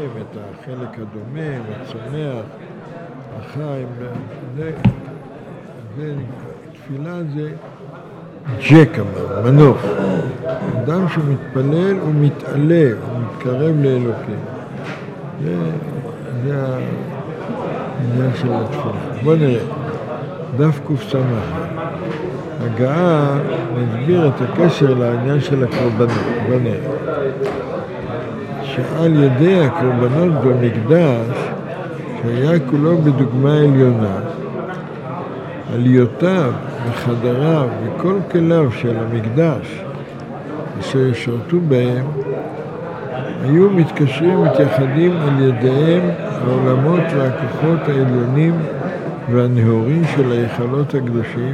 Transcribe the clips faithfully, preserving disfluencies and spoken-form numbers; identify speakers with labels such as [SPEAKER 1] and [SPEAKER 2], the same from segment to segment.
[SPEAKER 1] את החלק הדומם, הצומח, החיים, זה, זה, תפילה זה ג'ק, אמר, מנוף. אדם שמתפלל הוא מתעלה, הוא מתקרב לאלוקים. זה, זה העניין של התפילה. בוא נראה, דף קופסמך. הגעה מסביר את הקשר לעניין של הקורבנות. בוא נראה. שעל ידי הקורבנות במקדש, שהיה כולו בדוגמה עליונה, עליותיו וחדריו וכל כליו של המקדש אשר ישרתו בהם, היו מתקשרים מתייחדים על ידיהם העולמות והכוחות העליונים והנהורים של היכלות הקדושים,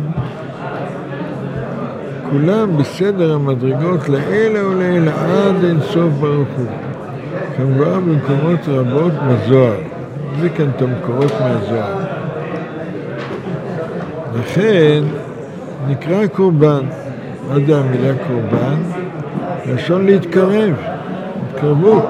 [SPEAKER 1] כולם בסדר המדרגות לעילה ולעילה עד אין סוף ברוך הוא, כמובן במקומות רבות מזוהר. זה כאן את המקורות מהזוהר. לכן נקרא קורבן. מה זה המילה קורבן? לשון להתקרב, התקרבות.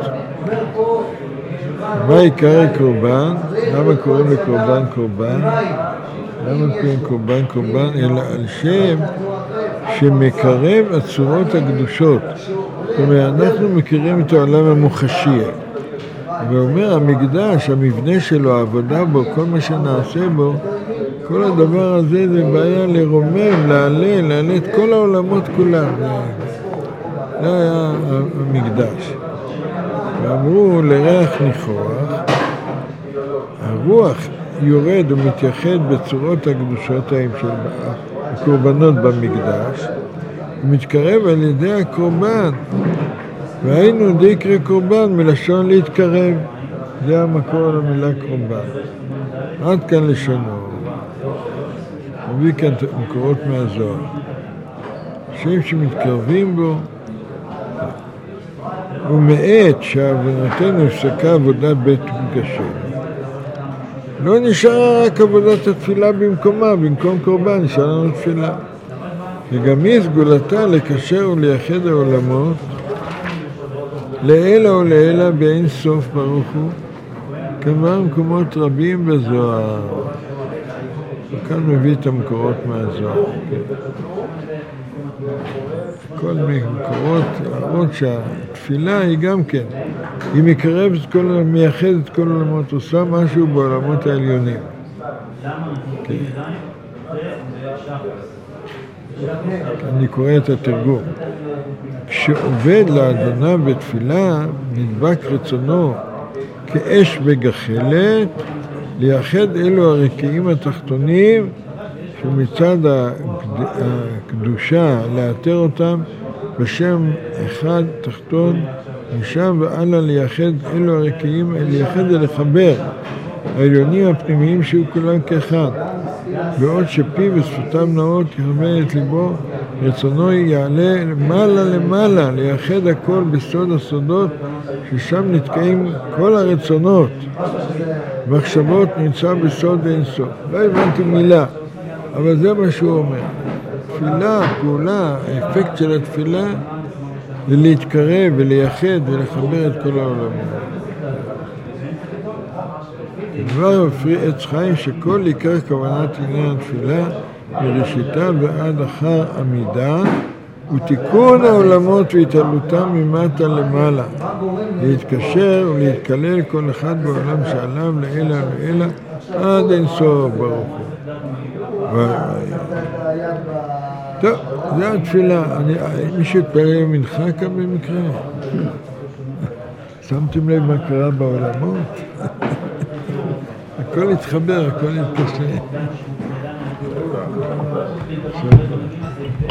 [SPEAKER 1] מה עיקר קורבן? למה קוראים לקורבן קורבן? למה קוראים קורבן קורבן? אלא על שם שמקרב הצורות הקדושות. זאת אומרת, אנחנו מכירים את העולם המוחשי. ואומר, המקדש, המבנה שלו, העבודה בו, כל מה שנעשה בו, כל הדבר הזה זה בעיה לרומם, לעלה, לעלה את כל העולמות כולם. זה היה המקדש. ואמרו לריח ניחוח, הרוח יורד ומתייחד בצורות הקדושות ההם של הקורבנות במקדש, ומתקרב על ידי הקורבן. והיינו דיקרא קורבן מלשון להתקרב. זה המקור למילה קורבן. עד כאן לשונו. מביא כאן מקורות מהזוהר. שם שמתקרבים בו, ומעת שעבודתנו הפסקה עבודת בית מקדשנו, לא נשארה רק עבודת התפילה במקומה, במקום קורבן נשאר לנו תפילה. וגם היא סגולתה לקשר ולייחד העולמות, לעילה ולעילה באין סוף ברוך הוא, כמה מקומות רבים בזוהר. וכאן מביא את המקורות מהזוהר. כל מקורות, להראות שהתפילה היא גם כן, היא מקרבת את כל, מייחדת את כל העולמות, עושה משהו בעולמות העליונים. אני קורא את התרגום. כשעובד לאדוניו בתפילה, נדבק רצונו כאש בגחלת, לייחד אלו הרקיעים התחתונים, שמצד הקדושה לאתר אותם בשם אחד תחתון, משם ועלה לייחד אלו הרקיעים, לייחד ולחבר העליונים הפנימיים שהיו כולם כאחד, בעוד שפיו ושפתיו נאות יכוון את ליבו, רצונו יעלה למעלה למעלה, לייחד הכל בסוד הסודות, ששם נתקעים כל הרצונות. מחשבות נמצא בסוד אין סוף. לא הבנתי מילה, אבל זה מה שהוא אומר. תפילה, פעולה, האפקט של התפילה, זה להתקרב ולייחד ולחבר את כל העולמות. דבר מפריע עץ חיים שכל עיקר כוונת עניין התפילה מראשיתה ועד אחר עמידה ותיקון העולמות והתעלותם ממטה למעלה, להתקשר ולהתקלל כל אחד בעולם שעליו לעילה לעילה עד אין סוף ברוך הוא. טוב, זה התפילה. מישהו התפלל מנחה כאן במקרה? שמתם לב מה קרה בעולמות? הכל התחבר, הכל התקשר.